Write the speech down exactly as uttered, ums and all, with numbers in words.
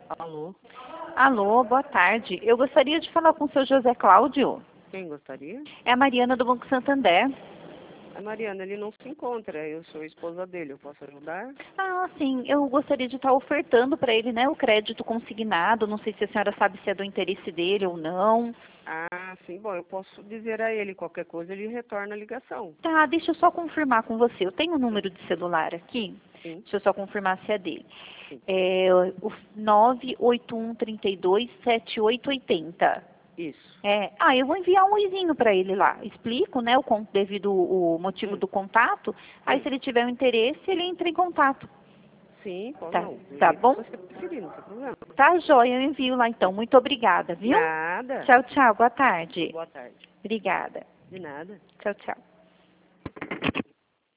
Alô? Alô, boa tarde. Eu gostaria de falar com o seu José Cláudio. Quem gostaria? É a Mariana do Banco Santander. A Mariana, ele não se encontra. Eu sou a esposa dele. Eu posso ajudar? Ah, sim. Eu gostaria de estar ofertando para ele, né, o crédito consignado. Não sei se a senhora sabe se é do interesse dele ou não. Ah, sim. Bom, eu posso dizer a ele. Qualquer coisa, ele retorna a ligação. Tá, deixa eu só confirmar com você. Eu tenho o número de celular aqui. Sim, Deixa eu só confirmar se é dele. sim. É o nove oito um, três dois, sete oito oito zero. Isso. É, ah, eu vou enviar um oizinho para ele lá. Explico, né, o con- devido o motivo Hum, do contato. Aí, sim. se ele tiver um interesse, ele entra em contato. Sim, pô, Tá, não. Do tá jeito que bom? você preferir, não tem problema. Tá, joia, eu envio lá então. Muito obrigada, viu? Nada. Tchau, tchau. Boa tarde. Boa tarde. Obrigada. De nada. Tchau, tchau.